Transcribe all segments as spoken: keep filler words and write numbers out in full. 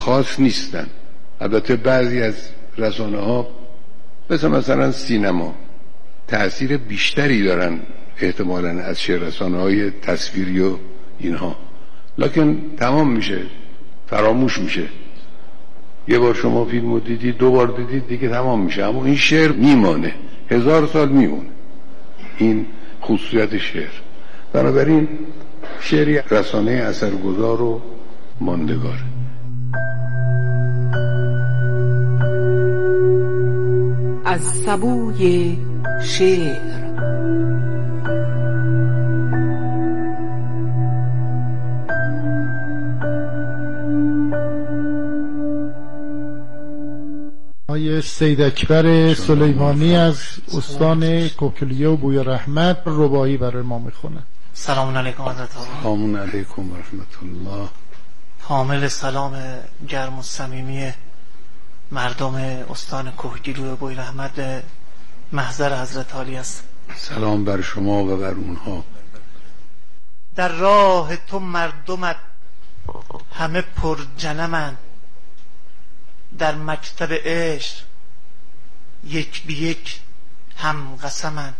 خاص نیستن. البته بعضی از رسانه ها مثل مثلا سینما تأثیر بیشتری دارن احتمالاً از شعر رسانه های تصویری و اینها، لکن تمام میشه، فراموش میشه. یه بار شما فیلمو دیدید، دو بار دیدید، دیگه تمام میشه، اما این شعر میمانه، هزار سال میمونه. این خصوصیت شعر. بنابراین شعری رسانه اثرگذار و ماندگاره. از سبوی شعر. آقای سید اکبر سلیمانی از استان کوکلیه و بوی رحمت رباعی برای ما میخونه. سلام علیکم حضرت آقا. سلام علیکم و رحمت الله. حامل سلام گرم و صمیمی مردم استان کوهگیلو و بوی رحمت محضر حضرت عالی است. سلام بر شما و بر اونها. در راه تو مردمت همه پر جنمند، در مکتب عشق یک بی یک هم قسمند.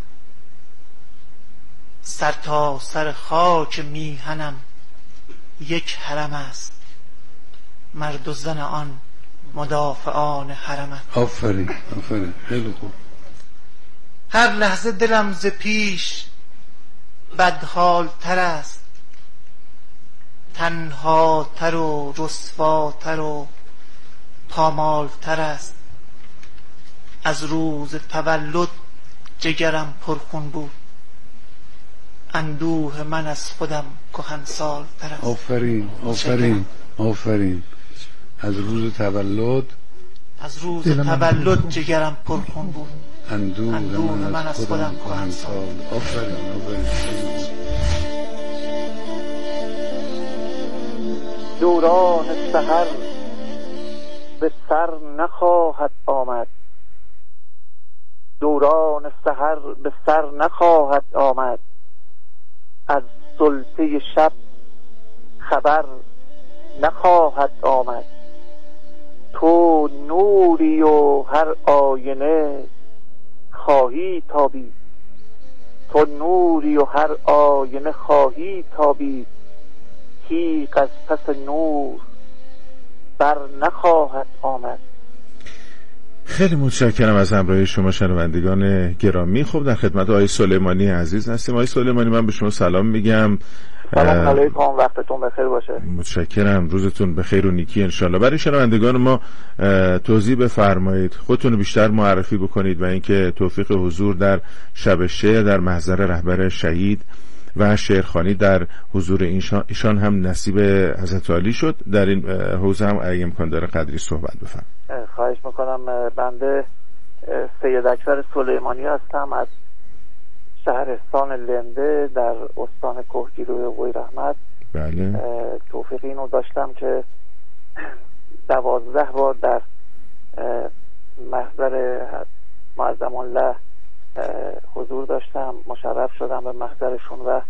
سر تا سر خاک میهنم یک حرم است، مرد و زن آن مدافعان حرمند. آفرین آفرین، خیلی خوب. هر لحظه دلم ز پیش بدحال تر است، تنها تر و رسواتر و پامال تر است. از روز تولد جگرم پرخون بود، اندوه من از خودم کهنسال تر است. آفرین آفرین آفرین. از روز تولد از روز تولد جگرم پرخون بود، اندوه, اندوه من, من از خودم کهنسال. آفرین آفرین. دوران سحر به سر نخواهد آمد، دوران سحر به سر نخواهد آمد. از سلطه شب خبر نخواهد آمد. تو نوری و هر آینه خواهی تابید، تو نوری و هر آینه خواهی تابید. تیغ از پس نور بر نخواهد آمد. خیلی متشکرم از همراهی شما شنوندگان گرامی. خب در خدمت آقای سلیمانی عزیز هستیم. آقای سلیمانی من به شما سلام میگم. سلام علیکم، وقتتون بخیر باشه. متشکرم، روزتون بخیر و نیکی انشالله. برای شنوندگان ما توضیح بفرمایید، خودتون بیشتر معرفی بکنید و اینکه توفیق حضور در شب شعر در محضر رهبر شهید و شعرخوانی در حضور ایشان هم نصیب حضرت عالی شد. در این حوزه هم اگه امکان داره قدری صحبت بفرمایید. خواهش میکنم. بنده سید اکبر سلیمانی هستم از شهرستان لنده در استان کوهگیلو و بوی رحمت. بله. توفیق اینو داشتم که دوازده بار در محضر معظم الله حضور داشتم، مشرف شدم به محضرشون و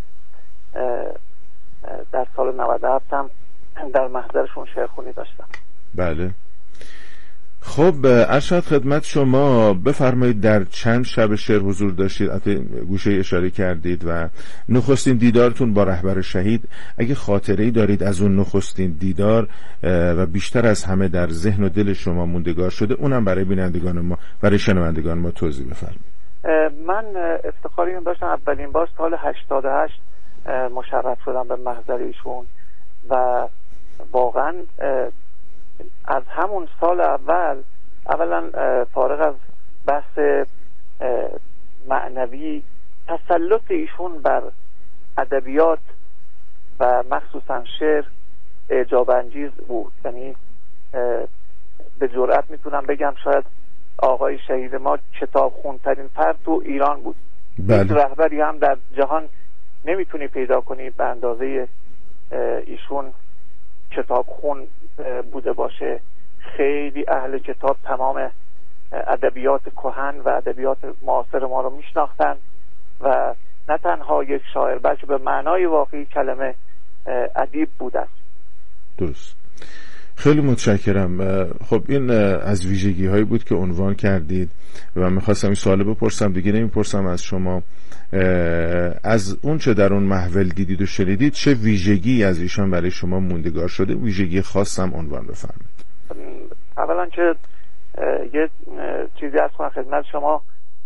در سال نود و هفت هم در محضرشون شعرخوانی داشتم. بله. خب ارشد خدمت شما بفرمایید در چند شب شعر حضور داشتید؟ البته گوشه اشاره کردید و نخستین دیدارتون با رهبر شهید، اگه خاطره‌ای دارید از اون نخستین دیدار و بیشتر از همه در ذهن و دل شما موندگار شده، اونم برای بینندگان ما، برای شنوندگان ما توضیح بفرمایید. من افتخاری این داشتم اولین بار سال هشتاد و هشت مشرف شدم به محضر ایشون و واقعا از همون سال اول اولا فارغ از بحث معنوی، تسلط ایشون بر ادبیات و مخصوصا شعر اعجاب انگیز بود. یعنی به جرئت میتونم بگم شاید آقای شهید ما کتاب خونترین فرد تو ایران بود. بله. رهبری هم در جهان نمیتونی پیدا کنی به اندازه ایشون کتاب خون بوده باشه. خیلی اهل کتاب، تمام ادبیات کهن و ادبیات معاصر ما رو میشناختن و نه تنها یک شاعر بلکه به معنای واقعی کلمه ادیب بود است. درست. خیلی متشکرم. خب این از ویژگی هایی بود که عنوان کردید و من میخواستم این سوال بپرسم، دیگه نمیپرسم از شما. از اون چه در اون محول دیدید و شنیدید، چه ویژگی از ایشان برای شما موندگار شده؟ ویژگی خاصم عنوان بفرمایید. اولا که یه چیزی از کنم خدمت شما،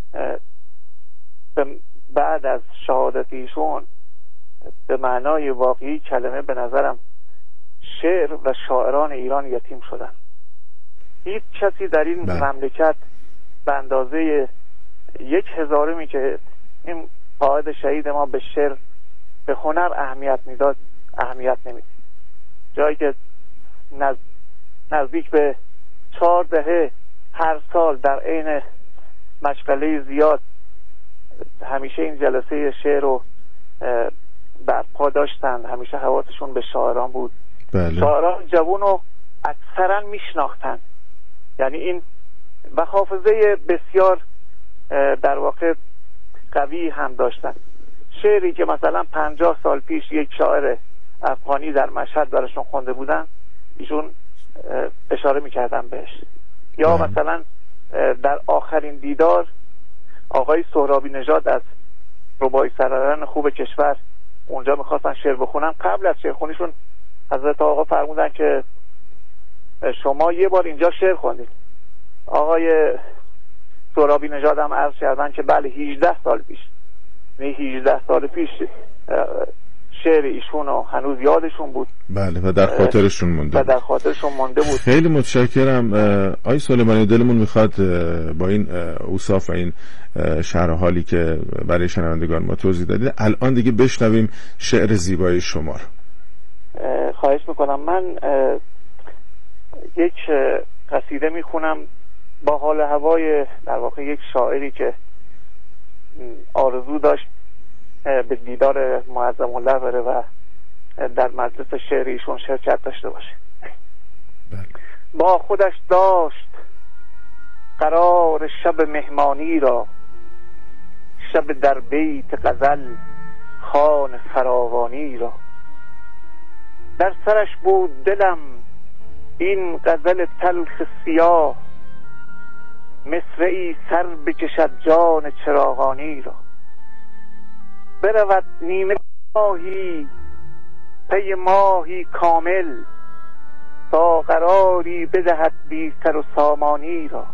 بعد از شهادت ایشون به معنای واقعی کلمه به نظرم شعر و شاعران ایران یتیم شدن. هیچ کسی در این بله. مملکت به اندازه یک هزارمی که این قائد شهید ما به شعر به هنر اهمیت میداد اهمیت نمیداد. جایی که نز... نزدیک به چهار دهه هر سال در عین مشغله زیاد همیشه این جلسه شعر رو برپا داشتن، همیشه حواسشون به شاعران بود. بله. شاعران جوون رو اکثرا میشناختن، یعنی این و حافظه بسیار در واقع قوی هم داشتن. شعری که مثلا پنجاه سال پیش یک شاعر افغانی در مشهد براشون خونده بودن، ایشون اشاره میکردن بهش. یا بله. مثلا در آخرین دیدار آقای سهرابی نژاد از رباعی سروران خوب کشور اونجا میخواستن شعر بخونن. قبل از شعرخونیشون حضرت آقا فرمودن که شما یه بار اینجا شعر خوندید. آقای سهرابی نژاد هم عرض کردن که بله هجده سال پیش، نه هجده سال پیش شعر ایشون و هنوز یادشون بود. بله و در خاطرشون مونده و در خاطرشون مونده بود. خیلی متشکرم. آقای سلیمانی، دلمون میخواد با این اوصاف و این شرح حالی که برای شنوندگان ما توضیح دادید الان دیگه بشنویم شعر زیبای شما رو. خواهش میکنم. من یک قصیده میخونم با حال هوای در واقع یک شاعری که آرزو داشت به دیدار معظم الله بره و در مجلس شعر ایشون شرکت داشته باشه. بله. با خودش داشت قرار شب مهمانی را، شب در بیت غزل خوان فراوانی را. در سرش بود دلم این غزل تلخ سیاه، مصرعی سر بکشد جان چراغانی را. برود نیمه ماهی پی ماهی کامل، تا قراری بدهد بی سر و سامانی را.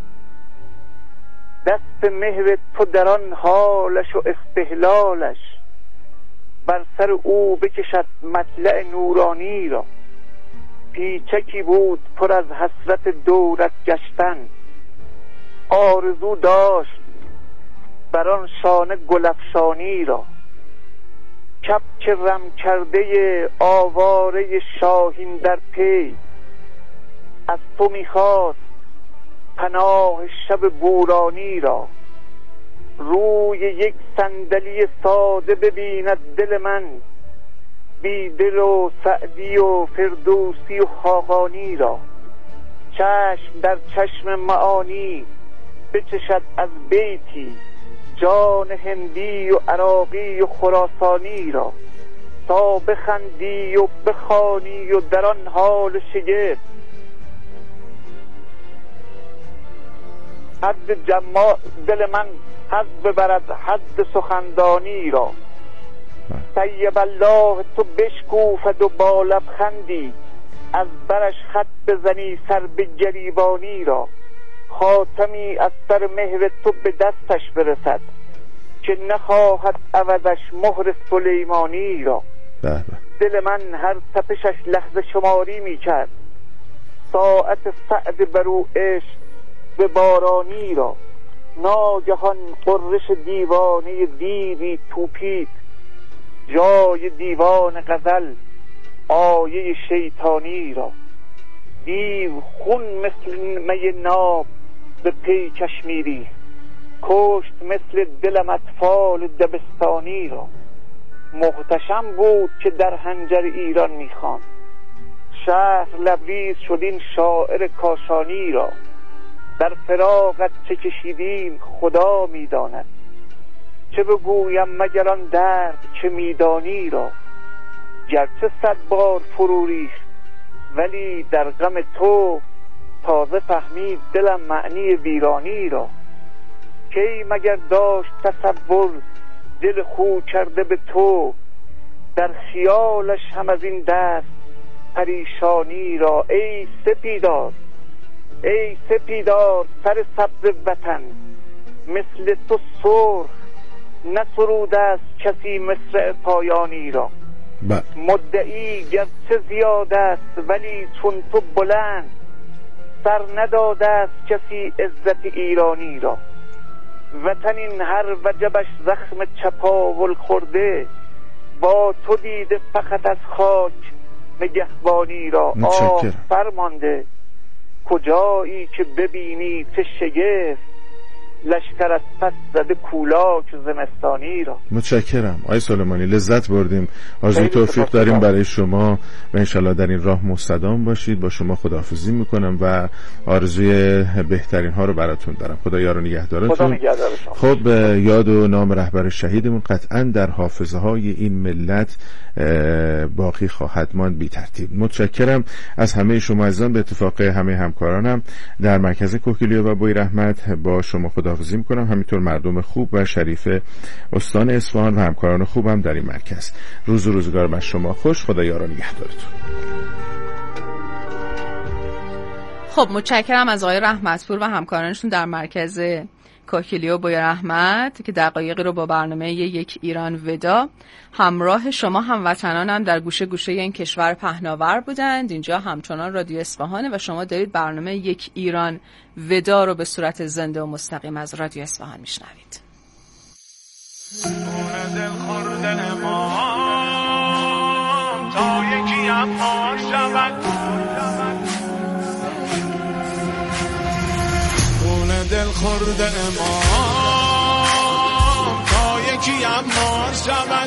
دست مهر تو در آن حالش و استهلالش، بر سر او بکشد مطلع نورانی را. پیچکی بود پر از حسرت دورت گشتن، آرزو داشت بر آن شانه گلفشانی را. کبک رم کرده آواره شاهین در پی، از تو میخواست پناه شب بورانی را. روی یک صندلی ساده ببیند دل من، بی دل و سعدی و فردوسی و خاقانی را. چشم در چشم معانی بچشد از بیتی، جان هندی و عراقی و خراسانی را. تا بخندی و بخوانی و در آن حال شگفت، حد جما دل من حد ببرد حد سخندانی را. طیب الله تو بشکوفد و با لبخندی، از برش خط بزنی سر به گریبانی را. خاتمی از سر مهر تو به دستش برسد، که نخواهد عوضش مهر سلیمانی را. بله. دل من هر تپشش لحظه شماری می کرد، ساعت سعد برو عشق به بارانی را. ناگهان قررش دیوانه دیوی توپید، جای دیوان غزل آیه شیطانی را. دیو خون مثل می ناب به پیکش میری، کشت مثل دلم اطفال دبستانی را. محتشم بود که در حنجر ایران میخوان، شهر لبریز شد این شاعر کاشانی را. در فراقت چه کشیدیم خدا میداند، چه بگویم مگر آن درد که میدانی را. گرچه صد بار فرو ریخت ولی در غم تو تازه فهمید دلم معنی ویرانی را. کی مگر داشت تصور دل خو کرده به تو، در خیالش هم از این دست پریشانی را. ای سپیدار ای سپیدار سر سبز وطن، مثل تو سرخ نسروده است کسی مصرع پایانی را. با. مدعی گرچه زیاد است ولی چون تو بلند، سر نداده است کسی عزت ایرانی را. وطن این هر وجبش زخم چپاول خورده، با تو دیده فقط از خاک نگهبانی را. آه فرمانده کجایی که ببینی چه شگفت، لشکر از پس زده کولاک زمستانی را. متشکرم آقای سلیمانی، لذت بردیم. آرزوی توفیق داریم برای شما و انشالله در این راه مستدام باشید. با شما خداحافظی میکنم و آرزوی بهترین ها رو براتون دارم. خدا یار و نگهدارتون. خب یاد و نام رهبر شهیدمون قطعا در حافظه های این ملت باقی خواهد ماند بی ترتیب. متشکرم از همه شما عزیزان. به اتفاق همه همکارانم در مرکز کوکیلیو و بوی رحمت با شما خداحافظی میکنم. همینطور مردم خوب و شریف استان اصفهان و همکاران خوبم در این مرکز. روز و روزگار بر شما خوش. خدا یار و نگهدارتون. خب متشکرم از آقای رحمتپور و همکارانشون در مرکز کوکیلیو بوی رحمت که دقایقی رو با برنامه یک ایران ودا همراه شما هموطنانم در گوشه گوشه این کشور پهناور بودند. اینجا همچنان رادیو اصفهانه و شما دارید برنامه یک ایران ودا رو به صورت زنده و مستقیم از رادیو اصفهان میشنوید. تا یکی اما شود دل خورده امام، تا یکی اما شود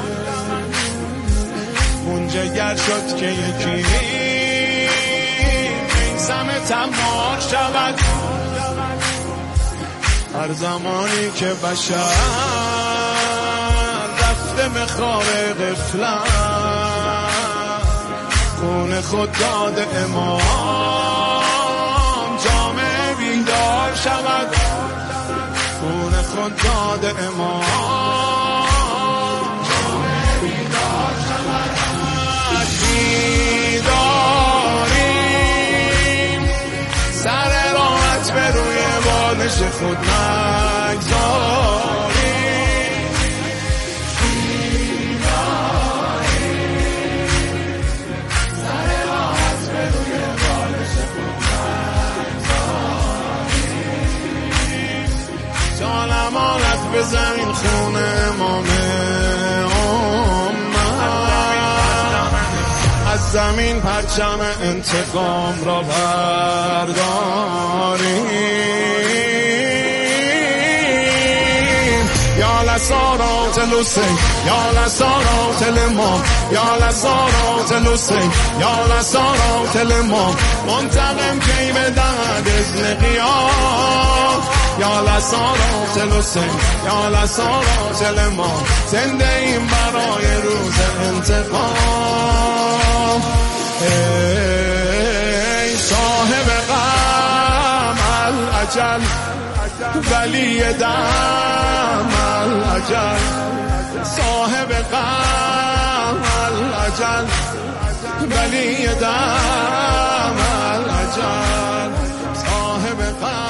منجگر شد که یکی میزم تمام شود. هر زمانی که بشر رفته مخار غفلت، خون خود داده امام جامعه بیدار شود. خون خود داده امام جامعه بیدار شود. بیداریم سر راحت به روی بالش خود نگذاریم. بزنین خون امامه امت، از زمین پرچم انتقام را برداریم. یا لسارات الحسین یا لسارات الامام، یا لسارات الحسین یا لسارات الامام، منتقم کی بدهد اذن قیام. یا لسارات الحسین یا لسارات الامام، زنده ایم برای روز انتقام. ای صاحب غم الاجل، ولی دم الاجل، صاحب غم الاجل، ولی دم الاجل، صاحب غم.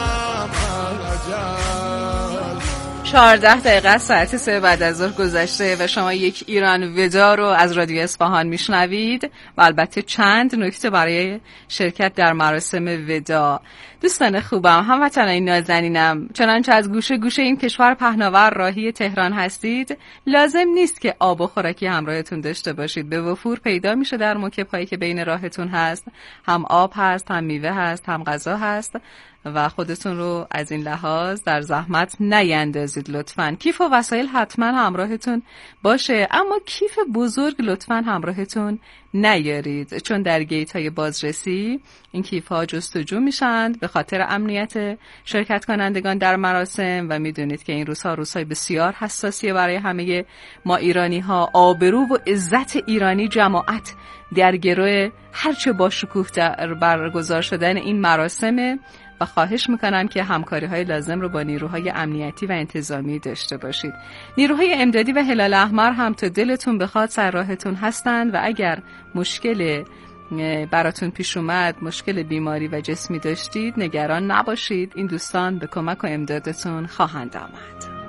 چهارده دقیقه ساعت سه بعد از ظهر گذشته و شما یک ایران ودا رو از رادیو اصفهان میشنوید و البته چند نکته برای شرکت در مراسم ودا. دوستان خوبم، هموطنان نازنینم، چنانچه از گوشه گوشه این کشور پهناور راهی تهران هستید، لازم نیست که آب و خوراکی همراهتون داشته باشید. به وفور پیدا میشه در موکب هایی که بین راهتون هست. هم آب هست، هم میوه هست، هم غذا هست و خودتون رو از این لحاظ در زحمت نیندازید لطفاً. کیف و وسایل حتما همراهتون باشه، اما کیف بزرگ لطفاً همراهتون نیارید، چون در گیت های بازرسی این کیف ها جستجو میشن به خاطر امنیت شرکت کنندگان در مراسم و میدونید که این روزها روزهای بسیار حساسیه برای همه ما ایرانی ها. آبرو و عزت ایرانی جماعت در گروه هرچه با شکوه در برگزار شدن این مراسمه و خواهش میکنم که همکاری های لازم رو با نیروهای امنیتی و انتظامی داشته باشید. نیروهای امدادی و هلال احمر هم تا دلتون بخواد سر راهتون هستن و اگر مشکل براتون پیش اومد، مشکل بیماری و جسمی داشتید، نگران نباشید، این دوستان به کمک و امدادتون خواهند آمد.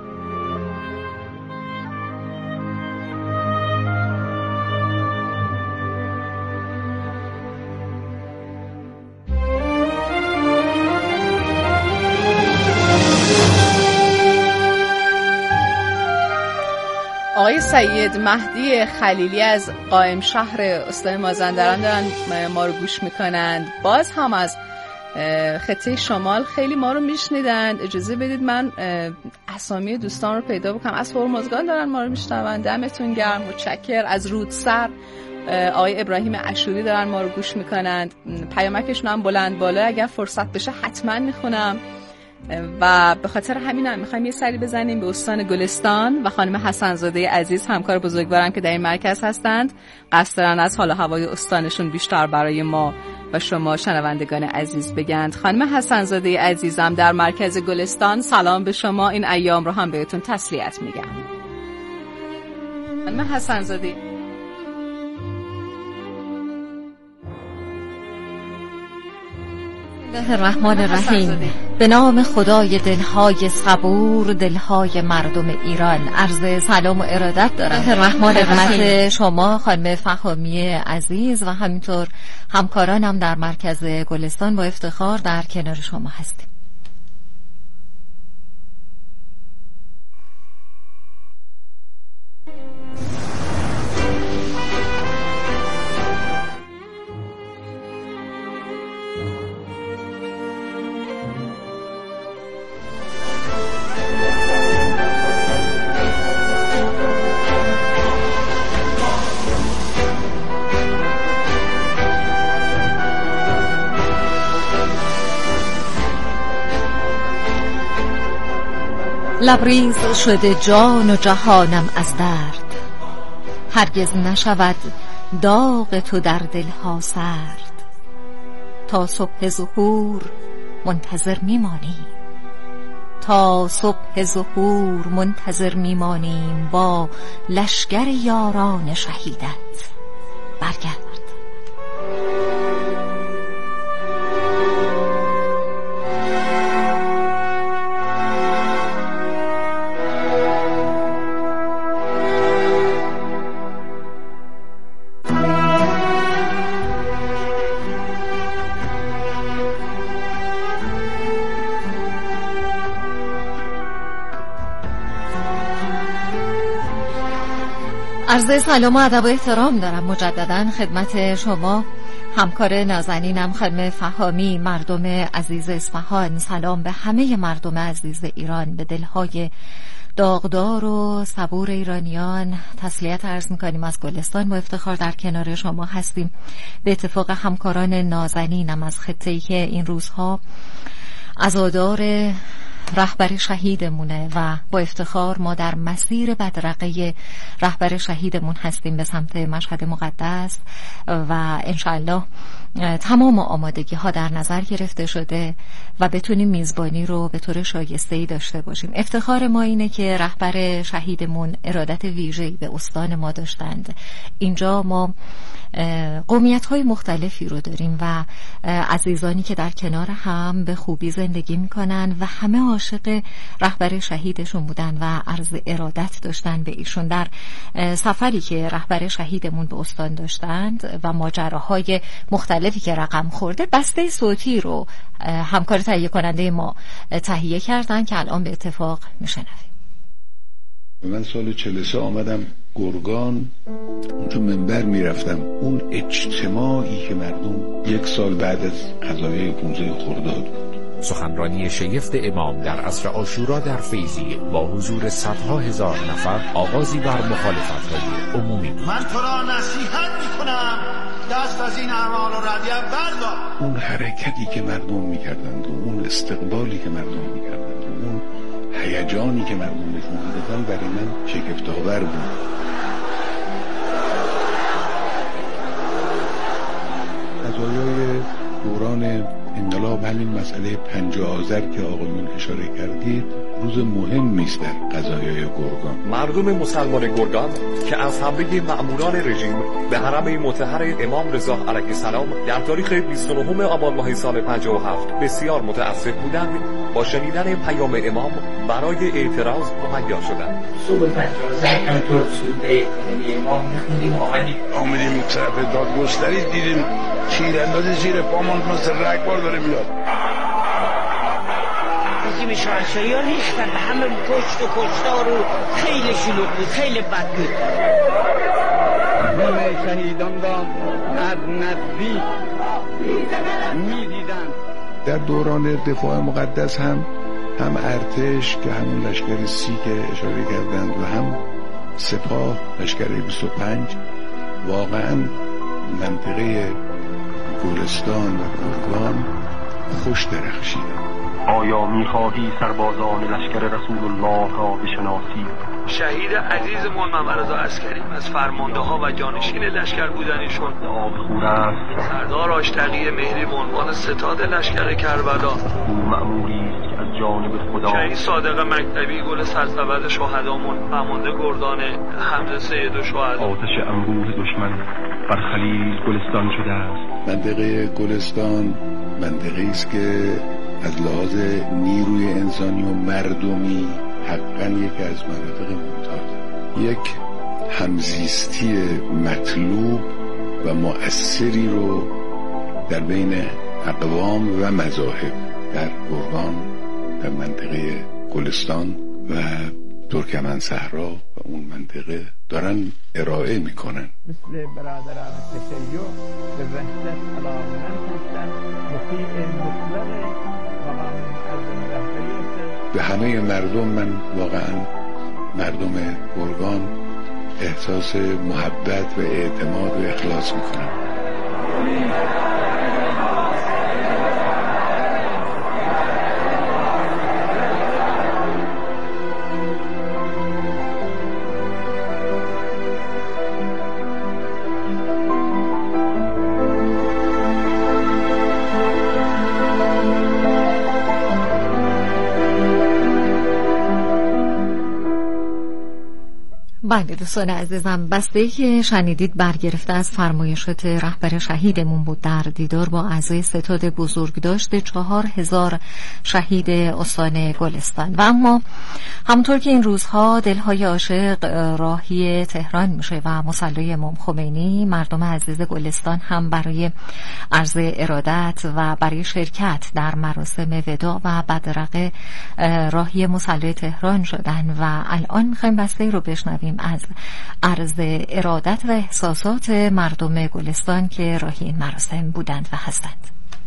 آقای سید مهدی خلیلی از قائم شهر استان مازندران دارن ما رو گوش میکنند. باز هم از خطه شمال خیلی ما رو میشنیدند. اجازه بدید من اسامی دوستان رو پیدا بکنم. از هرمزگان دارن ما رو میشنوند. دمتون گرم، متشکر. از رودسر آقای ابراهیم اشوری دارن ما رو گوش میکنند. پیامکشون هم بلند بالا، اگر فرصت بشه حتما میخونم. و به خاطر همینم میخوایم یه سری بزنیم به استان گلستان و خانم حسنزاده عزیز، همکار بزرگوارم که در این مرکز هستند، قصد دارن از حال و هوای استانشون بیشتر برای ما و شما شنوندگان عزیز بگند. خانم حسنزاده عزیزم در مرکز گلستان، سلام به شما. این ایام رو هم بهتون تسلیت میگم. خانم حسنزاده. بسم الله الرحمن الرحیم. به نام خدای دلهای صبور، دلهای مردم ایران، عرض سلام و ارادت دارم الرحمن الرحیم شما خانم فهامی عزیز و همینطور همکارانم در مرکز گلستان. با افتخار در کنار شما هستیم. لبریز شده جان و جهانم از درد، هرگز نشود داغ تو در دلها سرد. تا صبح ظهور منتظر میمانیم، تا صبح ظهور منتظر میمانیم، با لشگر یاران شهیدت برگرد. عرض سلام و ادب و احترام دارم مجددا خدمت شما همکار نازنینم خانم فهامی. مردم عزیز اصفهان، سلام به همه مردم عزیز ایران، به دلهای داغدار و صبور ایرانیان تسلیت عرض میکنیم از گلستان. با افتخار در کنار شما هستیم. به اتفاق همکاران نازنینم از خطه‌ای که این روزها عزادار رهبر شهیدمونه و با افتخار ما در مسیر بدرقه رهبر شهیدمون هستیم به سمت مشهد مقدس و انشاءالله تمام آمادگی ها در نظر گرفته شده و بتونیم میزبانی رو به طور شایسته‌ای داشته باشیم. افتخار ما اینه که رهبر شهیدمون ارادت ویژه‌ای به استان ما داشتند. اینجا ما قومیت های مختلفی رو داریم و عزیزانی که در کنار هم به خوبی زندگی میکنن و همه عاشق رهبر شهیدشون بودن و عرض ارادت داشتن به ایشون در سفری که رهبر شهیدمون به استان داشتند و ماجراهای مختلفی که رقم خورده. بسته صوتی رو همکار تهیه کننده ما تهیه کردن که الان به اتفاق میشنویم. من سال چهل و سه آمدم گرگان، اونجا منبر میرفتم. اون اجتماعی که مردم یک سال بعد از قضایای پانزده خرداد بود، سخنرانی شگفت امام در عصر عاشورا در فیضیه با حضور صدها هزار نفر آغازی بر مخالفت‌های عمومی. من تو را نصیحت می‌کنم دست از این اعمال و ردیف بردار. اون حرکتی که مردم می‌کردند و اون استقبالی که مردم می‌کردند و اون هیجانی که مردم نشون می‌دادن برای من شگفت‌آور بود. قضایای دوران انقلاب همین مسئله پنجاه آذر که آقایون اشاره کردید روز مهمی است در قضایای گرگان. مردم مسلمان گرگان که از حمله مأموران رژیم به حرم مطهر امام رضا علیه السلام در تاریخ بیست و نهم آبان ماه سال پنجاه و هفت بسیار متأسف بودند، با شنیدن پیام امام برای اعتراض مهیا شدند. صبح پنجاه آذر همطور سوره امام می‌خوندیم، آمدیم طرف دادگستری دیدیم تیرانداز زیر پامون مثل رگبار داره میاد. رژیم شاهنشاهی ها ریختن به همه کشت و کشتار و خیلی شلوغ بود، خیلی بد بود. همه شهیدان را از نزدیک می‌دیدند. در دوران دفاع مقدس هم هم ارتش که همون لشکر سی که اشاره کردند و هم سپاه لشکر بیست و پنج واقعا منطقه گلستان و گرگان خوش درخشیدند. آیا می‌خواهی سربازان لشکر رسول الله را بشناسی؟ شهید عزیزمون ممرضا عسکری از فرمانده ها و جانشین لشکر بودنشون آبخور است. سردار آشتقی مهری به عنوان ستاد لشکر کربلا. او مأموری است که از جانب خدا. شهید صادق مکتبی گل سرسبد شهدامون فرمانده گردان حمزه سید الشهدا. آتش انبوه دشمن بر خلیل گلستان شده است. منطقه گلستان منطقه‌ای است که از لحاظ نیروی انسانی و مردمی حقا یکی از مناطق ممتاز، یک همزیستی مطلوب و مؤثری رو در بین اقوام و مذاهب در گرگان، در منطقه گلستان و ترکمن صحرا و اون منطقه دارن ارائه میکنن. مثل برادران تشیع به وحدت علاقمند هستند، مطیع مطلق به همه مردم من واقعا مردم گرگان احساس محبت و اعتماد و اخلاص میکنم. بله دوستان عزیزم، بسته‌ای که شنیدید برگرفته از فرمایشات رهبر شهیدمون بود در دیدار با اعضای ستاد بزرگداشت چهار هزار شهید استان گلستان. و اما همونطور که این روزها دلهای عاشق راهی تهران میشه و مصلی امام خمینی، مردم عزیز گلستان هم برای عرض ارادت و برای شرکت در مراسم وداع و بدرقه راهی مصلی تهران شدن و الان میخوایم بسته رو بشنویم از عرض ارادت و احساسات مردم گلستان که راهی این مراسم بودند و هستند.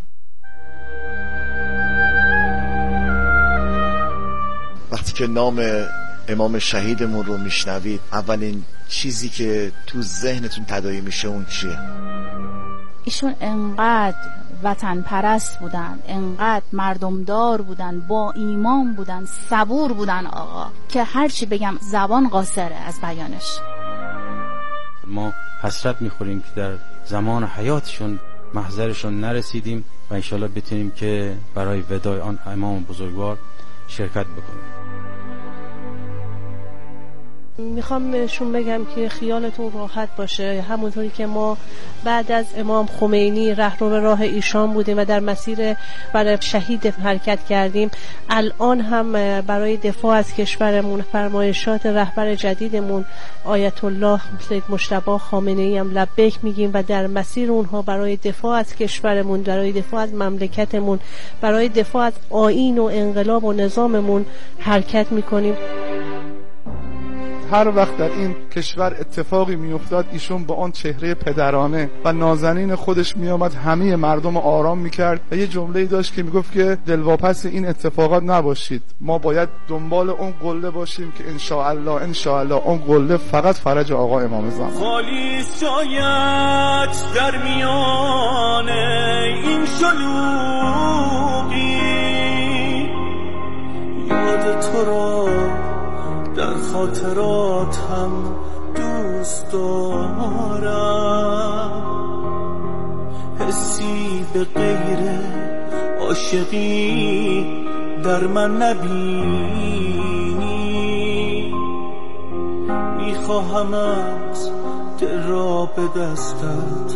وقتی که نام امام شهیدمون رو میشنوید اولین چیزی که تو ذهنتون تداعی میشه اون چیه؟ ایشون انقدر وطن پرست بودن، انقدر مردمدار بودن، با ایمان بودن، صبور بودن آقا، که هرچی بگم زبان قاصره از بیانش. ما حسرت میخوریم که در زمان حیاتشون محضرشون نرسیدیم و انشالله بتونیم که برای وداع آن امام بزرگوار شرکت بکنیم. میخوام بهشون بگم که خیالتون راحت باشه، همونطوری که ما بعد از امام خمینی رهرو راه ایشان بودیم و در مسیر برای شهید حرکت کردیم، الان هم برای دفاع از کشورمون فرمایشات رهبر جدیدمون آیت الله سید مجتبی خامنه‌ای هم لبیک میگیم و در مسیر اونها برای دفاع از کشورمون، برای دفاع از مملکتمون، برای دفاع از آیین و انقلاب و نظاممون حرکت میکنیم. هر وقت در این کشور اتفاقی میافتاد ایشون با آن چهره پدرانه و نازنین خودش میآمد همه مردم آرام میکرد و یه جمله‌ای داشت که میگفت که دلواپس این اتفاقات نباشید، ما باید دنبال اون قله باشیم که ان شاء الله ان شاء الله اون قله فقط فرج آقا امام زمان. خالی شاید در میان این شلوغی یاد تو را در خاطراتم دوست دارم، حسی به غیر عاشقی در من نبینی، میخواهمت دل را به دستت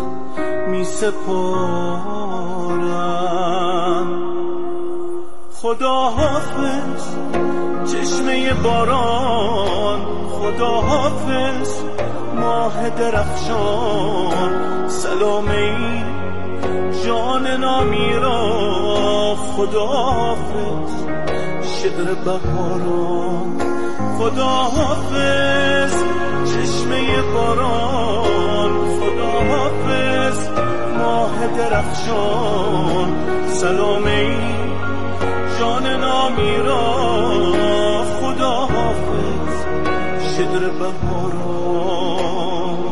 میسپارم. خدا حافظ چشمه باران، خدا حافظ ماه درخشان، سلام ای جان نامی را، خدا حافظ شعر بهاران، خدا حافظ چشمه باران، خدا حافظ ماه درخشان، سلام ای جان نامی را، خدا حافظ شعر بهاران.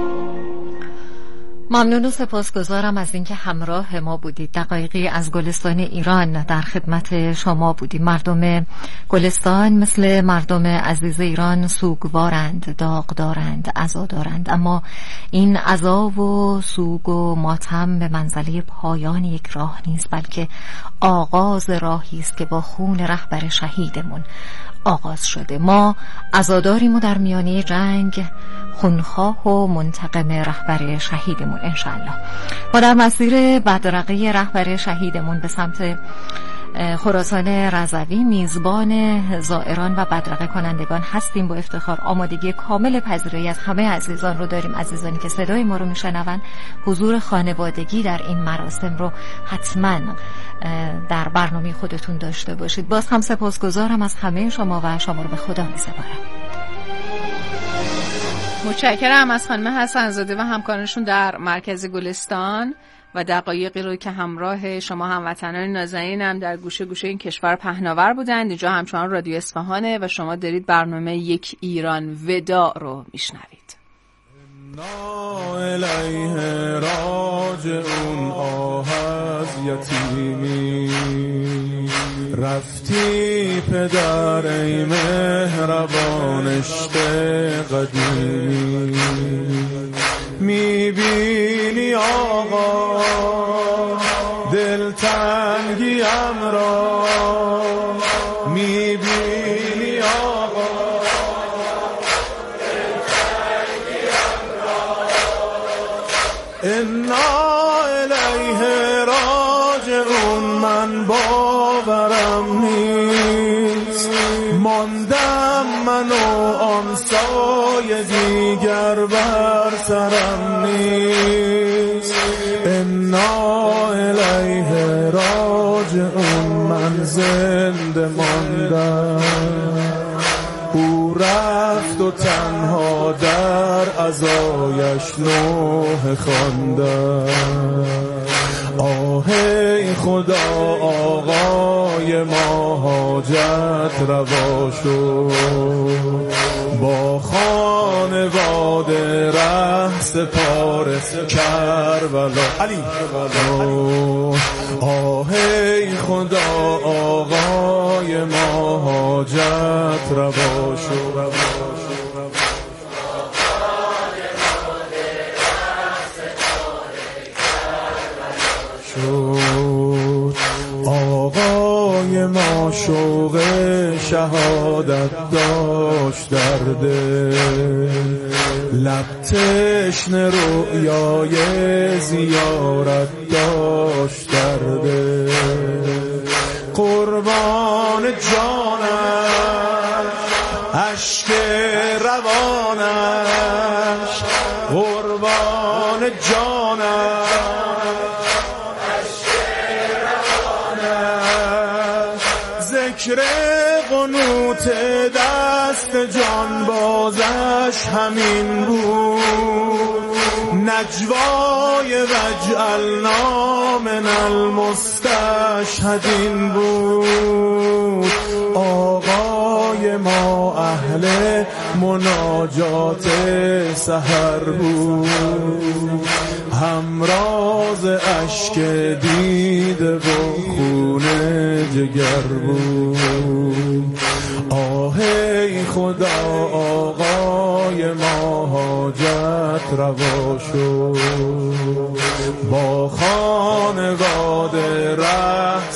ممنون و سپاسگزارم از اینکه همراه ما بودید. دقایقی از گلستان ایران در خدمت شما بودیم. مردم گلستان مثل مردم عزیز ایران سوگوارند، داغ دارند، عزا دارند، اما این عزا و سوگ و ماتم به منزله پایان یک راه نیست، بلکه آغاز راهی است که با خون رهبر شهیدمون آغاز شده. ما عزاداریم و در میانه جنگ خونخواه و منتقم رهبر شهیدمون انشالله. ما در مسیر بدرقه رهبر شهیدمون به سمت خراسان رضوی میزبان زائران و بدرقه کنندگان هستیم. با افتخار آمادگی کامل پذیرایی از همه عزیزان رو داریم. عزیزانی که صدای ما رو میشنون حضور خانوادگی در این مراسم رو حتما در برنامه خودتون داشته باشید. باز هم سپاسگزارم از همه شما و شما رو به خدا میسپارم. متشکرم از خانم حسن‌زاده و همکارانشون در مرکز گلستان و دقایقی رو که همراه شما هموطنان نازنینم در گوشه گوشه این کشور پهناور بودند. اینجا همچنان رادیو اصفهانه و شما دارید برنامه یک ایران وداع رو میشنوید. نا الیه راجعون آه از یتیمی، رفتی پدر ای مهربان عشق قدیمی، میبینی آقا دلتنگیم را، میبینی آقا دلتنگیم را، انا الیه راجعون من باورم نیست، ماندم من و آن سایه دیگر بر سرم نیست، انا الیه راجعون من زنده ماندم، او رفت و تنها در عزایش نوحه خواندم، آه ای خدا آقای ما حاجت روا شد، با خانواده ره سپار کربلا علی، آه ای خدا آقای ما حاجت روا شد، آقای ما شوق شهادت داشت در دل، لب تشنه رؤیای زیارت داشت در دل، قربان جانش اشک روانش، قربان جانش ذکر قنوت دست دست جان بازش همین بود، نجوای وجعلنا من المستشهدین بود. آقای ما اهل مناجات سحر بود، همراز اشک دیده و خون جگر بود. آهی خدا آقای ما حاجت روا شد، با خانواده ره